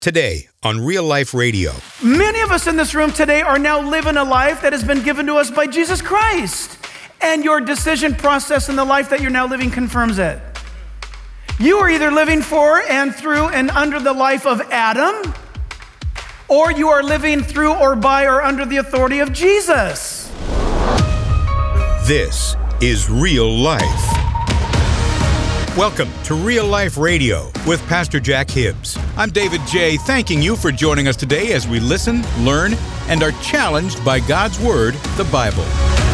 Today on Real Life Radio. Many of us in this room today are now living a life that has been given to us by Jesus Christ. And your decision process in the life that you're now living confirms it. You are either living for and through and under the life of Adam, or you are living through or by or under the authority of Jesus. This is Real Life. Welcome to Real Life Radio with Pastor Jack Hibbs. I'm David J., thanking you for joining us today as we listen, learn, and are challenged by God's Word, the Bible.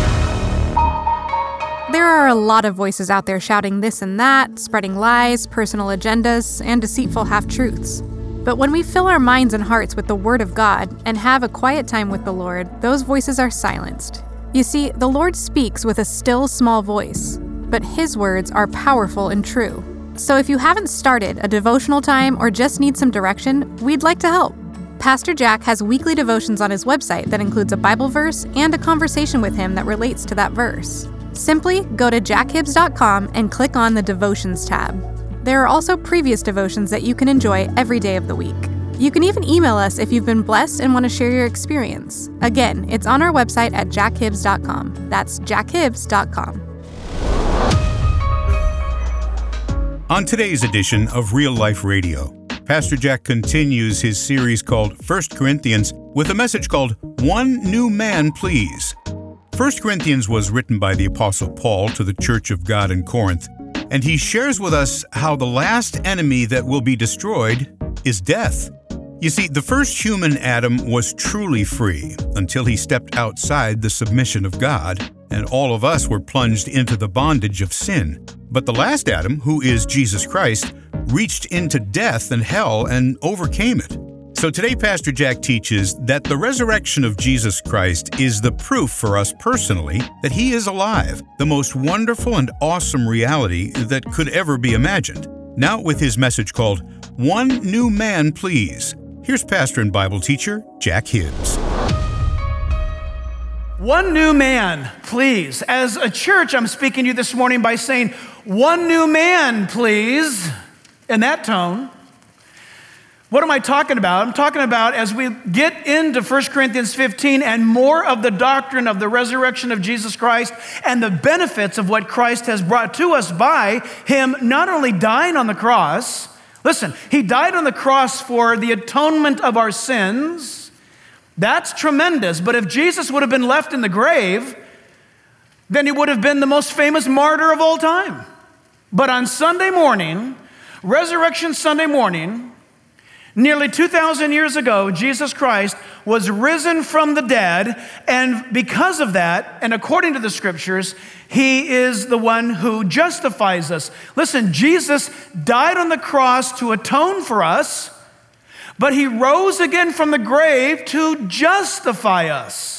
There are a lot of voices out there shouting this and that, spreading lies, personal agendas, and deceitful half-truths. But when we fill our minds and hearts with the Word of God and have a quiet time with the Lord, those voices are silenced. You see, the Lord speaks with a still, small voice, but His words are powerful and true. So if you haven't started a devotional time or just need some direction, we'd like to help. Pastor Jack has weekly devotions on his website that includes a Bible verse and a conversation with him that relates to that verse. Simply go to jackhibbs.com and click on the Devotions tab. There are also previous devotions that you can enjoy every day of the week. You can even email us if you've been blessed and want to share your experience. Again, it's on our website at jackhibbs.com. That's jackhibbs.com. On today's edition of Real Life Radio, Pastor Jack continues his series called 1 Corinthians with a message called One New Man, Please. 1 Corinthians was written by the Apostle Paul to the Church of God in Corinth, and he shares with us how the last enemy that will be destroyed is death. You see, the first human Adam was truly free until he stepped outside the submission of God, and all of us were plunged into the bondage of sin. But the last Adam, who is Jesus Christ, reached into death and hell and overcame it. So today, Pastor Jack teaches that the resurrection of Jesus Christ is the proof for us personally that He is alive, the most wonderful and awesome reality that could ever be imagined. Now with his message called One New Man, Please, here's pastor and Bible teacher Jack Hibbs. One new man, please. As a church, I'm speaking to you this morning by saying, one new man, please, in that tone. What am I talking about? I'm talking about as we get into 1 Corinthians 15 and more of the doctrine of the resurrection of Jesus Christ and the benefits of what Christ has brought to us by Him not only dying on the cross, listen, He died on the cross for the atonement of our sins. That's tremendous, but if Jesus would have been left in the grave, then He would have been the most famous martyr of all time. But on Sunday morning, Resurrection Sunday morning, nearly 2,000 years ago, Jesus Christ was risen from the dead, and because of that, and according to the Scriptures, He is the one who justifies us. Listen, Jesus died on the cross to atone for us, but He rose again from the grave to justify us.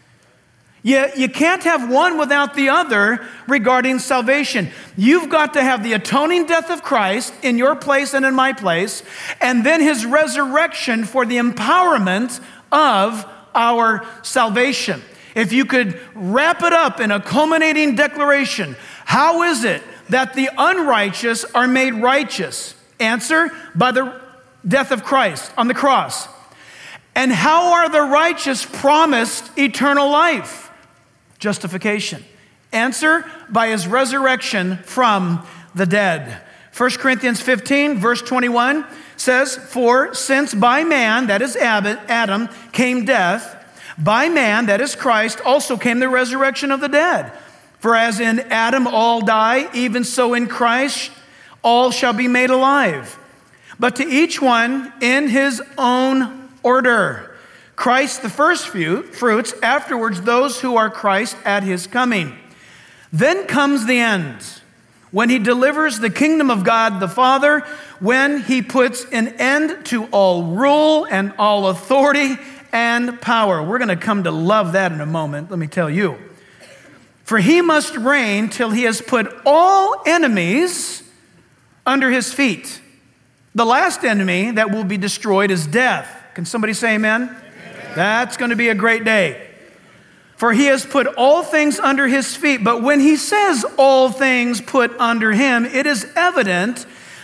You can't have one without the other regarding salvation. You've got to have the atoning death of Christ in your place and in my place, and then His resurrection for the empowerment of our salvation. If you could wrap it up in a culminating declaration, how is it that the unrighteous are made righteous? Answer, by the death of Christ on the cross. And how are the righteous promised eternal life? Justification. Answer, by His resurrection from the dead. 1 Corinthians 15, verse 21 says, For since by man, that is Adam, came death, by man, that is Christ, also came the resurrection of the dead. For as in Adam all die, even so in Christ all shall be made alive. But to each one in his own order. Christ the first fruits, afterwards those who are Christ at His coming. Then comes the end, when He delivers the kingdom of God the Father, when He puts an end to all rule and all authority and power. We're going to come to love that in a moment, let me tell you. For He must reign till He has put all enemies under His feet. The last enemy that will be destroyed is death. Can somebody say amen? That's going to be a great day. For He has put all things under His feet. But when He says all things put under Him, it is evident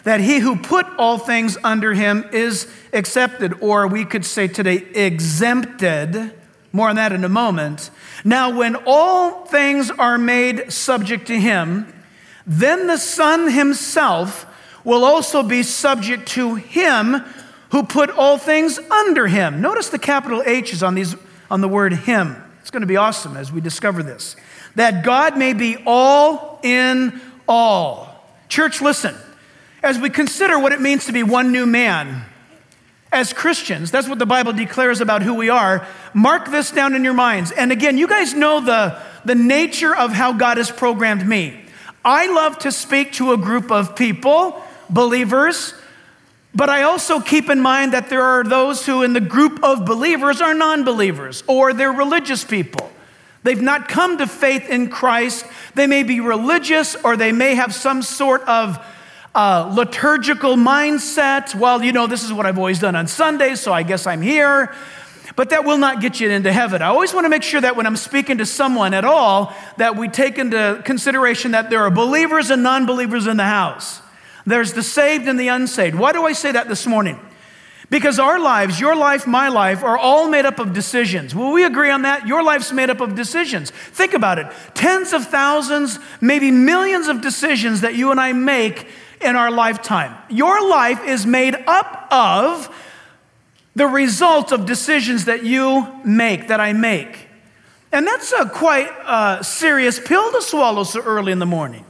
that he who put all things under him is accepted, or we could say today, exempted. More on that in a moment. Now, when all things are made subject to him, then the Son himself will also be subject to him who put all things under him. Notice the capital H's on the word him. It's going to be awesome as we discover this. That God may be all in all. Church, listen. As we consider what it means to be one new man, as Christians, that's what the Bible declares about who we are. Mark this down in your minds. And again, you guys know the nature of how God has programmed me. I love to speak to a group of people, believers, but I also keep in mind that there are those who in the group of believers are non-believers, or they're religious people. They've not come to faith in Christ. They may be religious, or they may have some sort of liturgical mindset. Well, this is what I've always done on Sundays, so I guess I'm here. But that will not get you into heaven. I always want to make sure that when I'm speaking to someone at all, that we take into consideration that there are believers and non-believers in the house. There's the saved and the unsaved. Why do I say that this morning? Because our lives, your life, my life, are all made up of decisions. Will we agree on that? Your life's made up of decisions. Think about it. Tens of thousands, maybe millions of decisions that you and I make in our lifetime. Your life is made up of the result of decisions that you make, that I make. And that's a quite serious pill to swallow so early in the morning.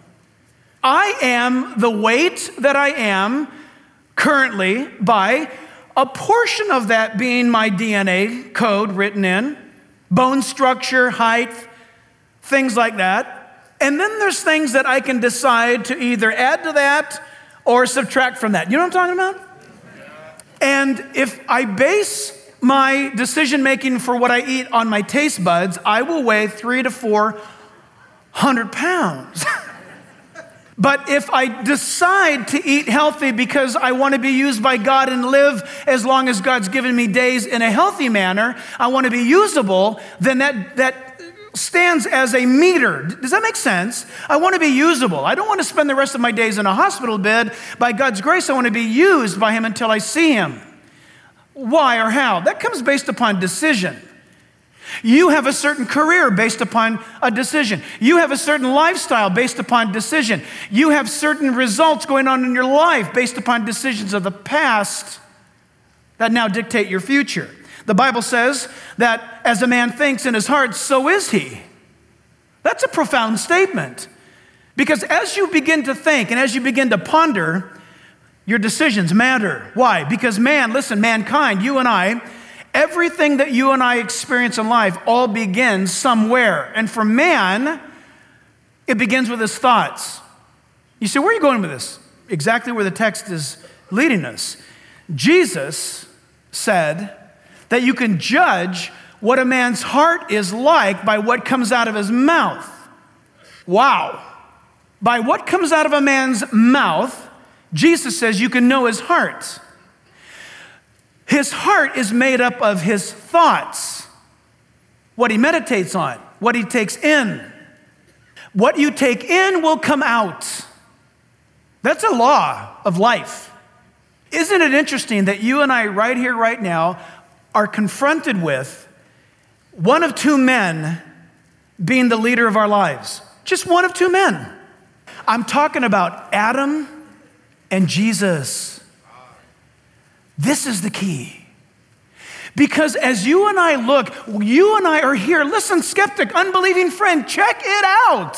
I am the weight that I am currently by a portion of that being my DNA code written in, bone structure, height, things like that. And then there's things that I can decide to either add to that or subtract from that. You know what I'm talking about? And if I base my decision making for what I eat on my taste buds, I will weigh 300 to 400 pounds. But if I decide to eat healthy because I want to be used by God and live as long as God's given me days in a healthy manner, I want to be usable, then that stands as a meter. Does that make sense? I want to be usable. I don't want to spend the rest of my days in a hospital bed. By God's grace, I want to be used by him until I see him. Why or how? That comes based upon decision. You have a certain career based upon a decision. You have a certain lifestyle based upon decision. You have certain results going on in your life based upon decisions of the past that now dictate your future. The Bible says that as a man thinks in his heart, so is he. That's a profound statement. Because as you begin to think and as you begin to ponder, your decisions matter. Why? Because mankind, you and I, everything that you and I experience in life all begins somewhere. And for man, it begins with his thoughts. You say, where are you going with this? Exactly where the text is leading us. Jesus said that you can judge what a man's heart is like by what comes out of his mouth. Wow. By what comes out of a man's mouth, Jesus says you can know his heart. His heart is made up of his thoughts, what he meditates on, what he takes in. What you take in will come out. That's a law of life. Isn't it interesting that you and I right here, right now, are confronted with one of two men being the leader of our lives? Just one of two men. I'm talking about Adam and Jesus. This is the key. Because as you and I look, you and I are here. Listen, skeptic, unbelieving friend, check it out.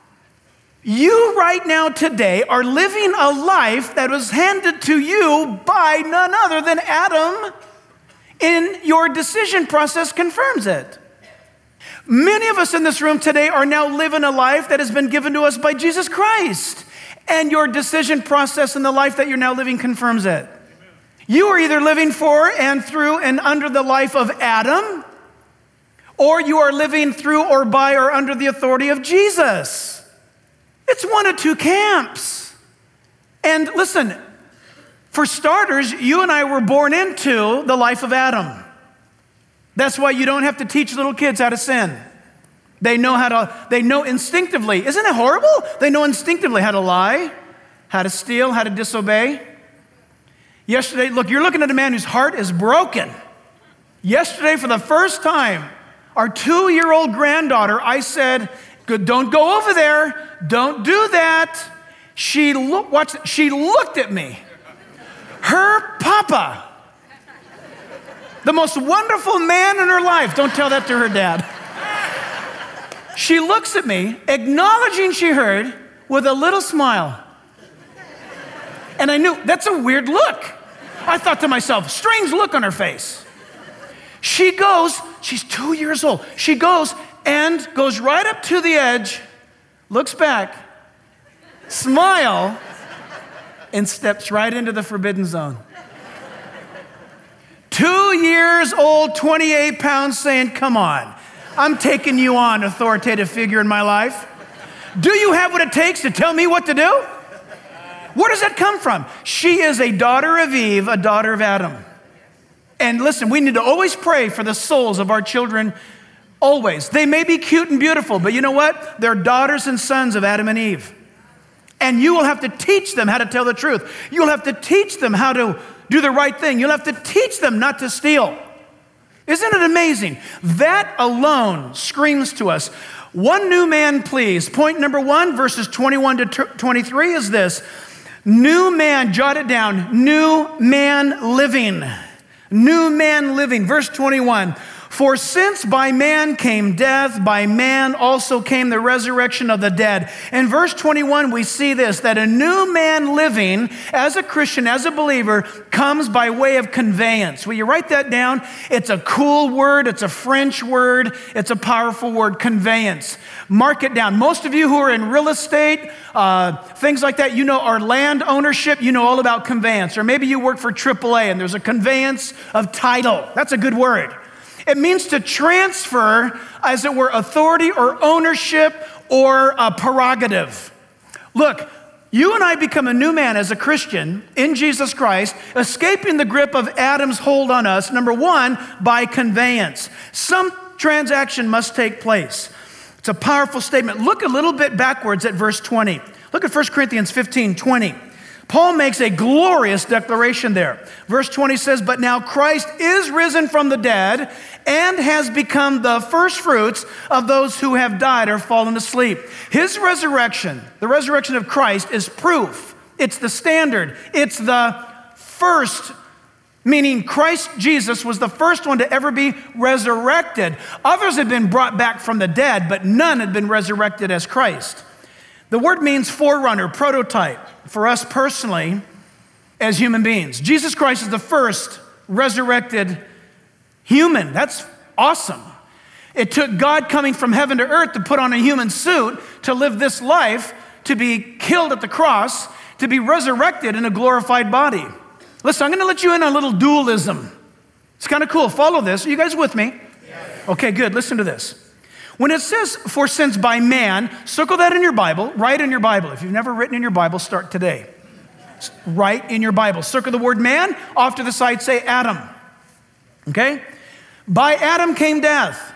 You right now today are living a life that was handed to you by none other than Adam. In your decision process confirms it. Many of us in this room today are now living a life that has been given to us by Jesus Christ. And your decision process in the life that you're now living confirms it. You are either living for and through and under the life of Adam, or you are living through or by or under the authority of Jesus. It's one of two camps. And listen, for starters, you and I were born into the life of Adam. That's why you don't have to teach little kids how to sin. They know instinctively. Isn't it horrible? They know instinctively how to lie, how to steal, how to disobey. Yesterday, look, you're looking at a man whose heart is broken. Yesterday, for the first time, our 2-year-old granddaughter, I said, don't go over there. Don't do that. She looked at me. Her papa, the most wonderful man in her life. Don't tell that to her dad. She looks at me, acknowledging she heard, with a little smile. And I knew, that's a weird look. I thought to myself, strange look on her face. She goes, she's 2 years old. She goes and goes right up to the edge, looks back, smile, and steps right into the forbidden zone. 2 years old, 28 pounds, saying, come on, I'm taking you on, authoritative figure in my life. Do you have what it takes to tell me what to do? Where does that come from? She is a daughter of Eve, a daughter of Adam. And listen, we need to always pray for the souls of our children, always. They may be cute and beautiful, but you know what? They're daughters and sons of Adam and Eve. And you will have to teach them how to tell the truth. You'll have to teach them how to do the right thing. You'll have to teach them not to steal. Isn't it amazing? That alone screams to us. One new man, please. Point number 1, verses 21 to 23 is this. New man, jot it down. New man living. New man living. Verse 21. For since by man came death, by man also came the resurrection of the dead. In verse 21, we see this, that a new man living as a Christian, as a believer, comes by way of conveyance. Will you write that down? It's a cool word. It's a French word. It's a powerful word, conveyance. Mark it down. Most of you who are in real estate, things like that, you know, our land ownership, you know all about conveyance. Or maybe you work for AAA and there's a conveyance of title. That's a good word. It means to transfer, as it were, authority or ownership or a prerogative. Look, you and I become a new man as a Christian in Jesus Christ, escaping the grip of Adam's hold on us, number 1, by conveyance. Some transaction must take place. It's a powerful statement. Look a little bit backwards at verse 20. Look at 1 Corinthians 15:20. Paul makes a glorious declaration there. Verse 20 says, but now Christ is risen from the dead and has become the first fruits of those who have died or fallen asleep. His resurrection, the resurrection of Christ, is proof. It's the standard. It's the first, meaning Christ Jesus was the first one to ever be resurrected. Others had been brought back from the dead, but none had been resurrected as Christ. The word means forerunner, prototype, for us personally as human beings. Jesus Christ is the first resurrected human. That's awesome. It took God coming from heaven to earth to put on a human suit, to live this life, to be killed at the cross, to be resurrected in a glorified body. Listen, I'm going to let you in on a little dualism. It's kind of cool. Follow this. Are you guys with me? Yes. Okay, good. Listen to this. When it says, for since by man, circle that in your Bible, write in your Bible. If you've never written in your Bible, start today. Write in your Bible. Circle the word man, off to the side say Adam. Okay? By Adam came death.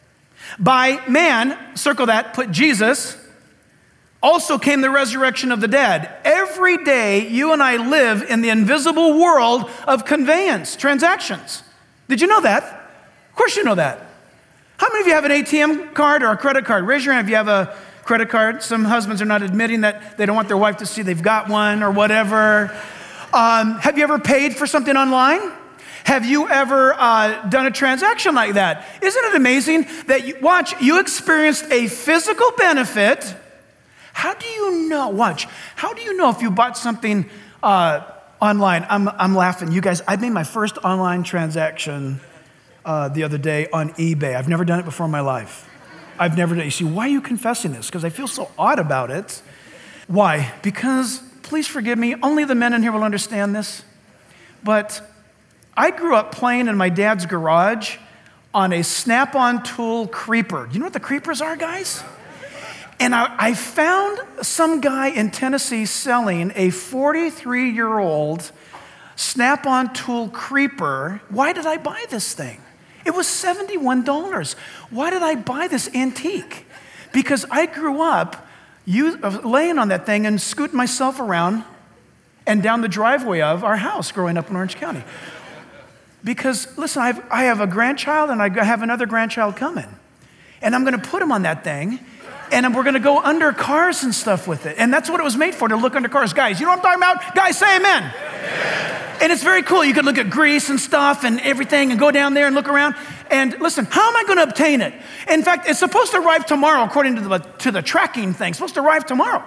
By man, circle that, put Jesus, also came the resurrection of the dead. Every day, you and I live in the invisible world of conveyance, transactions. Did you know that? Of course you know that. How many of you have an ATM card or a credit card? Raise your hand if you have a credit card. Some husbands are not admitting that they don't want their wife to see they've got one or whatever. Have you ever paid for something online? Have you ever done a transaction like that? Isn't it amazing that you experienced a physical benefit? How do you know? How do you know if you bought something online? I'm laughing. You guys, I made my first online transaction the other day on eBay. I've never done it before in my life. I've never done it. You see, why are you confessing this? Because I feel so odd about it. Why? Because, please forgive me, only the men in here will understand this. But I grew up playing in my dad's garage on a Snap-on tool creeper. Do you know what the creepers are, guys? And I found some guy in Tennessee selling a 43-year-old Snap-on tool creeper. Why did I buy this thing? It was $71. Why did I buy this antique? Because I grew up laying on that thing and scooting myself around and down the driveway of our house growing up in Orange County. Because, listen, I have a grandchild and I have another grandchild coming. And I'm going to put him on that thing, and we're going to go under cars and stuff with it. And that's what it was made for, to look under cars. Guys, you know what I'm talking about? Guys, say amen. Amen. And it's very cool. You can look at grease and stuff and everything and go down there and look around. And listen, how am I going to obtain it? In fact, it's supposed to arrive tomorrow according to the tracking thing. It's supposed to arrive tomorrow.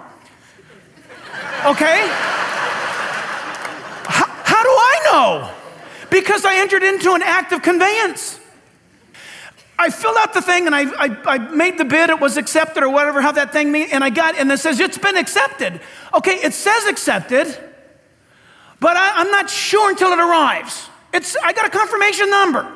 Okay? How do I know? Because I entered into an act of conveyance. I filled out the thing and I made the bid, it was accepted or whatever, how that thing means, and and it says it's been accepted. Okay, it says accepted, but I'm not sure until it arrives. I got a confirmation number.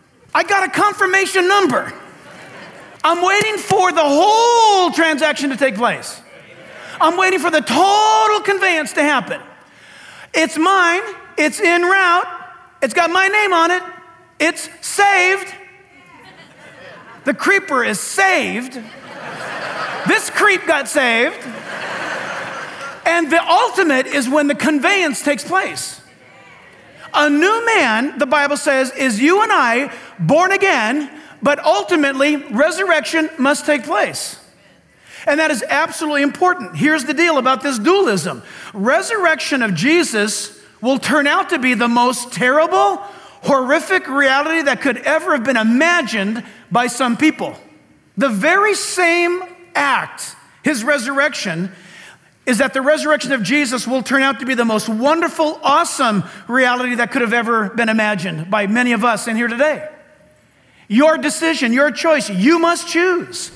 I'm waiting for the whole transaction to take place. I'm waiting for the total conveyance to happen. It's mine, it's en route, it's got my name on it, it's saved. The creeper is saved. This creep got saved. And the ultimate is when the conveyance takes place. A new man, the Bible says, is you and I born again, but ultimately resurrection must take place. And that is absolutely important. Here's the deal about this dualism. Resurrection of Jesus will turn out to be the most terrible, horrific reality that could ever have been imagined by some people. The very same act, his resurrection, is that the resurrection of Jesus will turn out to be the most wonderful, awesome reality that could have ever been imagined by many of us in here today. Your decision, your choice, you must choose.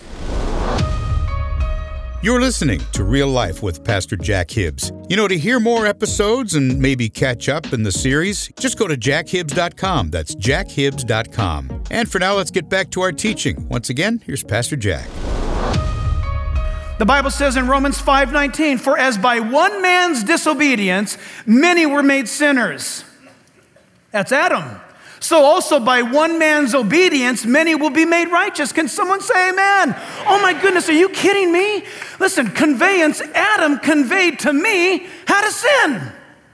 You're listening to Real Life with Pastor Jack Hibbs. You know, to hear more episodes and maybe catch up in the series, just go to jackhibbs.com. That's jackhibbs.com. And for now, let's get back to our teaching. Once again, here's Pastor Jack. The Bible says in Romans 5:19, "For as by one man's disobedience, many were made sinners." That's Adam. So also by one man's obedience, many will be made righteous. Can someone say amen? Oh my goodness, are you kidding me? Listen, conveyance, Adam conveyed to me how to sin.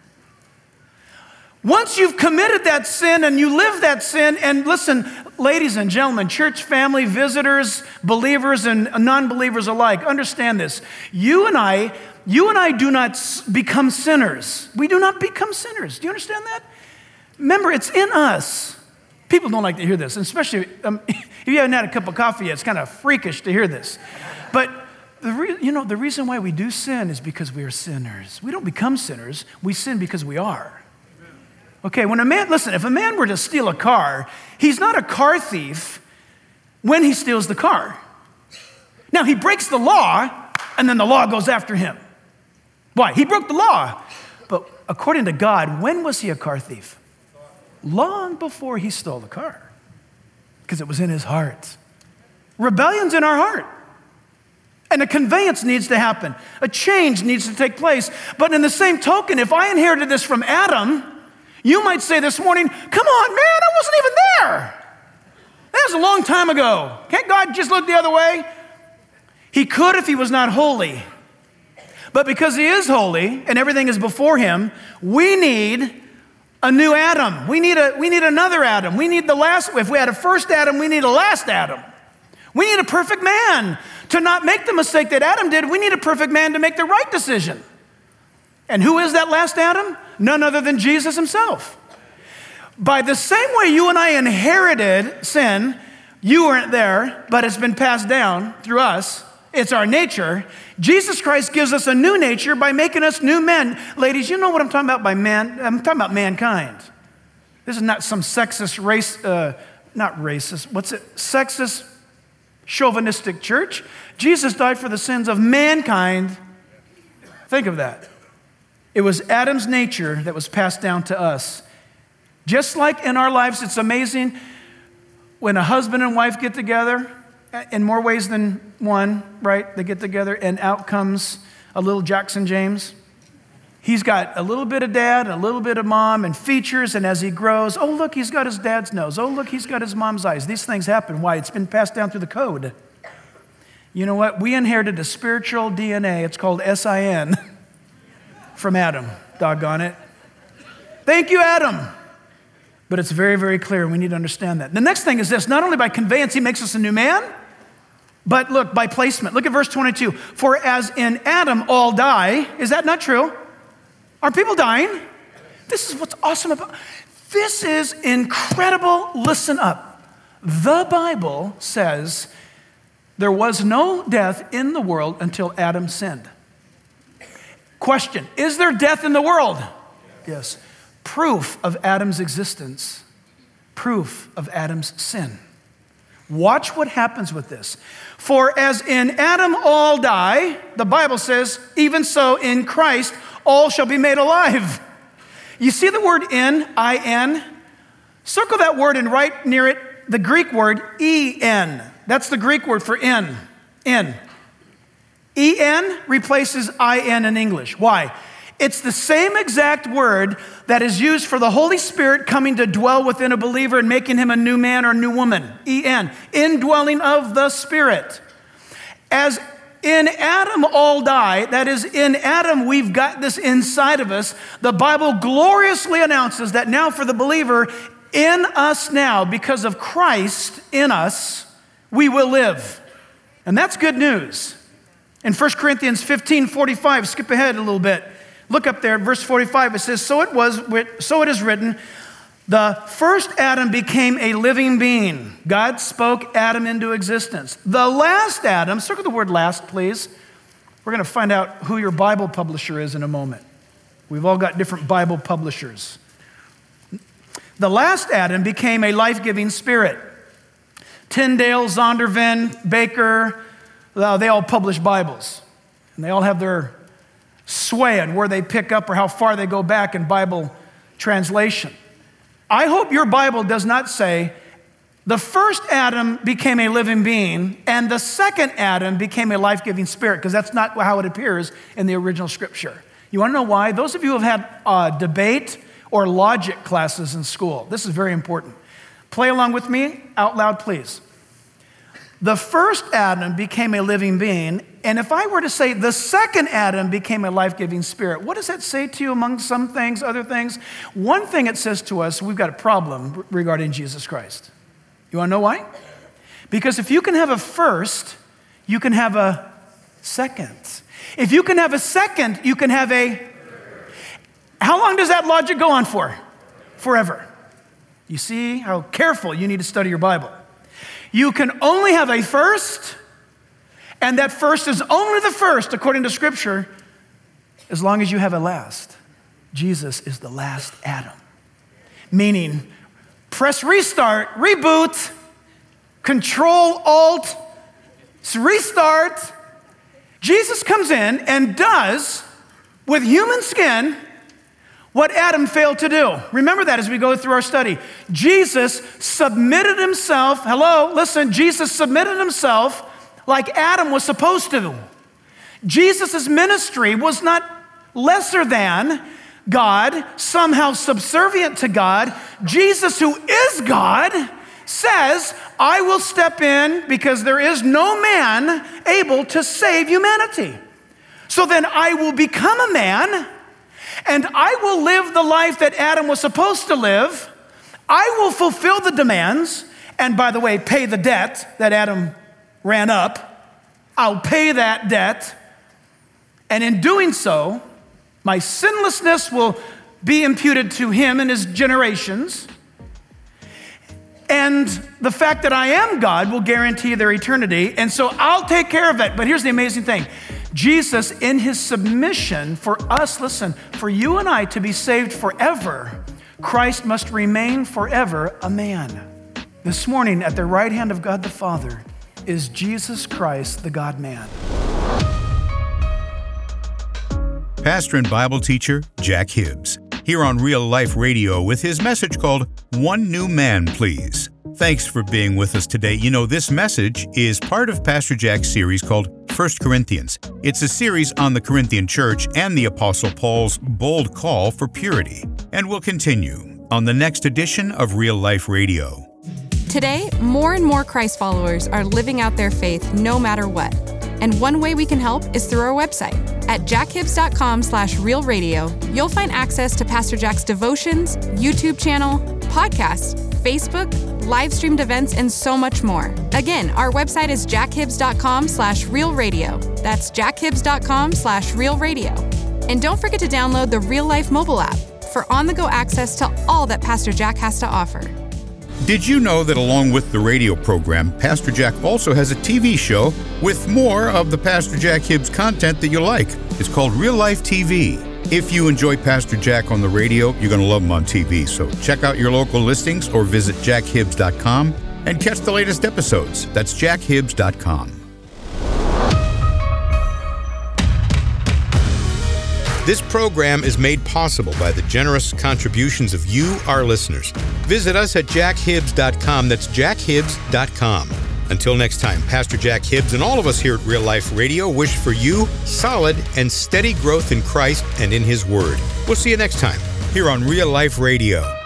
Once you've committed that sin and you live that sin, and listen, ladies and gentlemen, church family, visitors, believers and non-believers alike, understand this. You and I do not become sinners. We do not become sinners. Do you understand that? Remember, it's in us. People don't like to hear this, especially if you haven't had a cup of coffee yet. It's kind of freakish to hear this. But the reason why we do sin is because we are sinners. We don't become sinners. We sin because we are. Okay, if a man were to steal a car, he's not a car thief when he steals the car. Now, he breaks the law, and then the law goes after him. Why? He broke the law. But according to God, when was he a car thief? Long before he stole the car, because it was in his heart. Rebellion's in our heart. And a conveyance needs to happen. A change needs to take place. But in the same token, if I inherited this from Adam, you might say this morning, come on, man, I wasn't even there. That was a long time ago. Can't God just look the other way? He could if he was not holy. But because he is holy and everything is before him, we need a new Adam. We need another Adam. We need if we had a first Adam, we need a last Adam. We need a perfect man to not make the mistake that Adam did. We need a perfect man to make the right decision. And who is that last Adam? None other than Jesus himself. By the same way you and I inherited sin, you weren't there, but it's been passed down through us. It's our nature. Jesus Christ gives us a new nature by making us new men. Ladies, you know what I'm talking about by man? I'm talking about mankind. This is not some sexist sexist, chauvinistic church. Jesus died for the sins of mankind. Think of that. It was Adam's nature that was passed down to us. Just like in our lives, it's amazing when a husband and wife get together, in more ways than one, right? They get together and out comes a little Jackson James. He's got a little bit of dad, a little bit of mom, and features, and as he grows, oh, look, he's got his dad's nose. Oh, look, he's got his mom's eyes. These things happen. Why? It's been passed down through the code. You know what? We inherited a spiritual DNA. It's called SIN from Adam. Doggone it. Thank you, Adam. But it's very, very clear. We need to understand that. The next thing is this. Not only by conveyance, he makes us a new man, but look, by placement. Look at verse 22. For as in Adam all die. Is that not true? Are people dying? This is what's awesome about this is incredible. Listen up. The Bible says there was no death in the world until Adam sinned. Question, is there death in the world? Yes. Proof of Adam's existence. Proof of Adam's sin. Watch what happens with this. For as in Adam all die, the Bible says, even so in Christ all shall be made alive. You see the word in, I-N? Circle that word and right near it, the Greek word E-N. That's the Greek word for in. In. E-N replaces I-N in English. Why? It's the same exact word that is used for the Holy Spirit coming to dwell within a believer and making him a new man or new woman. E-N. Indwelling of the Spirit. As in Adam all die, that is, in Adam we've got this inside of us, the Bible gloriously announces that now for the believer, in us now, because of Christ in us, we will live. And that's good news. In 1 Corinthians 15:45, skip ahead a little bit. Look up there, verse 45, it says, so it is written, the first Adam became a living being. God spoke Adam into existence. The last Adam, circle the word last, please. We're going to find out who your Bible publisher is in a moment. We've all got different Bible publishers. The last Adam became a life-giving spirit. Tyndale, Zondervan, Baker, they all publish Bibles. And they all have their sway on where they pick up or how far they go back in Bible translation. I hope your Bible does not say the first Adam became a living being and the second Adam became a life-giving spirit, because that's not how it appears in the original scripture. You want to know why? Those of you who have had debate or logic classes in school, this is very important. Play along with me out loud, please. The first Adam became a living being, and if I were to say the second Adam became a life-giving spirit, what does that say to you among some things, other things? One thing it says to us, we've got a problem regarding Jesus Christ. You want to know why? Because if you can have a first, you can have a second. If you can have a second, you can have a... How long does that logic go on for? Forever. You see how careful you need to study your Bible. You can only have a first, and that first is only the first, according to Scripture, as long as you have a last. Jesus is the last Adam. Meaning, press restart, reboot, Control, Alt, restart. Jesus comes in and does, with human skin, what Adam failed to do. Remember that as we go through our study. Jesus submitted himself, Jesus submitted himself like Adam was supposed to. Jesus' ministry was not lesser than God, somehow subservient to God. Jesus, who is God, says, I will step in because there is no man able to save humanity. So then I will become a man, and I will live the life that Adam was supposed to live. I will fulfill the demands, and by the way, pay the debt that Adam ran up. I'll pay that debt, and in doing so, my sinlessness will be imputed to him and his generations, and the fact that I am God will guarantee their eternity, and so I'll take care of it. But here's the amazing thing. Jesus, in his submission for us, listen, for you and I to be saved forever, Christ must remain forever a man. This morning, at the right hand of God the Father, is Jesus Christ, the God-man. Pastor and Bible teacher Jack Hibbs, here on Real Life Radio with his message called One New Man, Please. Thanks for being with us today. You know, this message is part of Pastor Jack's series called 1 Corinthians. It's a series on the Corinthian church and the Apostle Paul's bold call for purity. And we'll continue on the next edition of Real Life Radio. Today, more and more Christ followers are living out their faith no matter what. And one way we can help is through our website. At jackhibbs.com/realradio, you'll find access to Pastor Jack's devotions, YouTube channel, podcasts, Facebook, live-streamed events, and so much more. Again, our website is jackhibbs.com/realradio. That's jackhibbs.com/realradio. And don't forget to download the Real Life mobile app for on-the-go access to all that Pastor Jack has to offer. Did you know that along with the radio program, Pastor Jack also has a TV show with more of the Pastor Jack Hibbs content that you like? It's called Real Life TV. If you enjoy Pastor Jack on the radio, you're going to love him on TV. So check out your local listings or visit jackhibbs.com and catch the latest episodes. That's jackhibbs.com. This program is made possible by the generous contributions of you, our listeners. Visit us at jackhibbs.com. That's jackhibbs.com. Until next time, Pastor Jack Hibbs and all of us here at Real Life Radio wish for you solid and steady growth in Christ and in His Word. We'll see you next time here on Real Life Radio.